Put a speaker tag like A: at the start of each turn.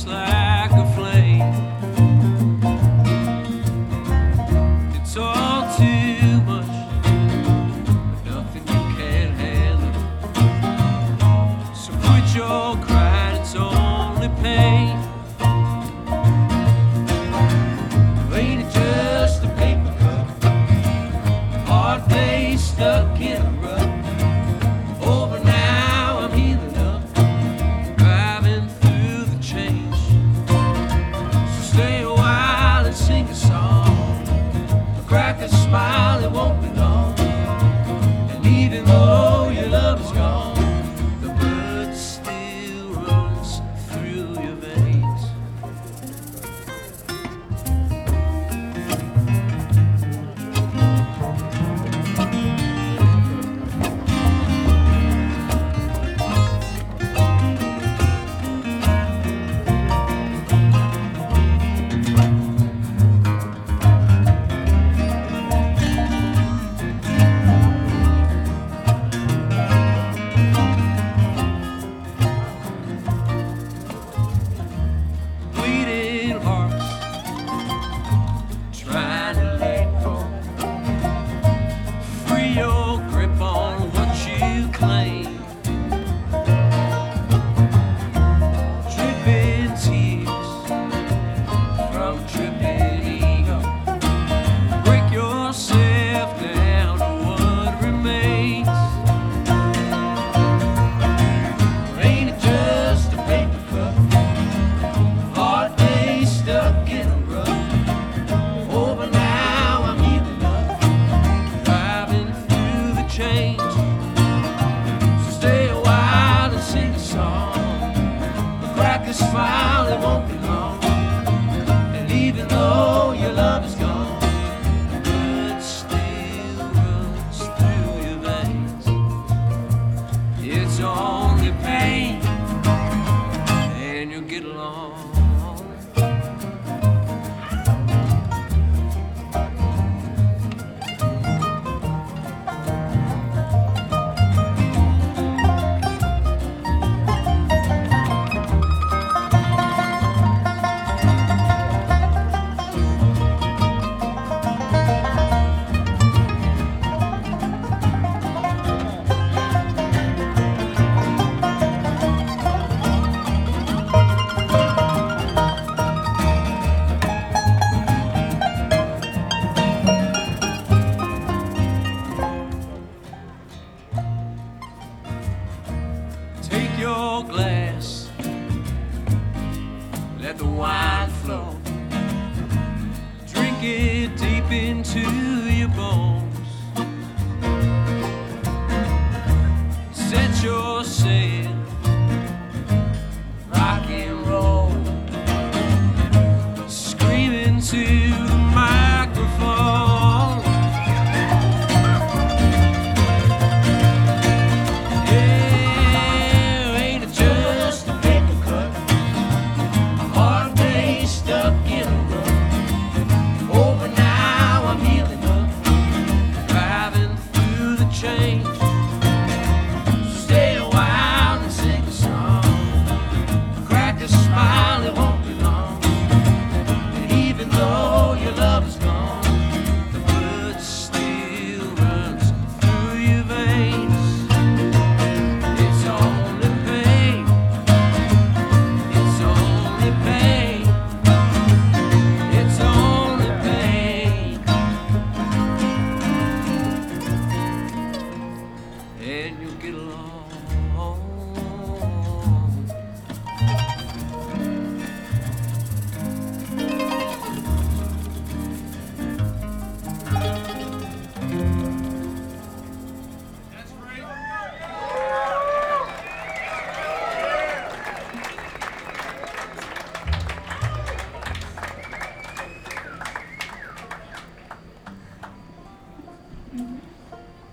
A: like a flame. It's all too much, but nothing you can't handle. So quit your crying, it's only pain. Ain't it just a paper cup? Hard place stuck in a rut. Over now, I'm healing up, driving through the change. So stay a while and sing a song, crack a smile, it won't be long. And even though your love is gone, the blood still runs through your veins. Bleeding hearts trying to let go. Free your grip on what you claim. Dripping tears from tripping ego. Break yourself down to what remains. Ain't it just a paper cup? Hard day stuck in a rut. Over now, I'm healing up, driving through the change. So stay a while and sing a song, crack a smile, it won't be long. And even though your love is gone, the blood still runs through your veins. It's only pain, and you'll get along. Take your glass, let the wine flow. Drink it deep into your bones. Set your sail, rock and roll. Scream into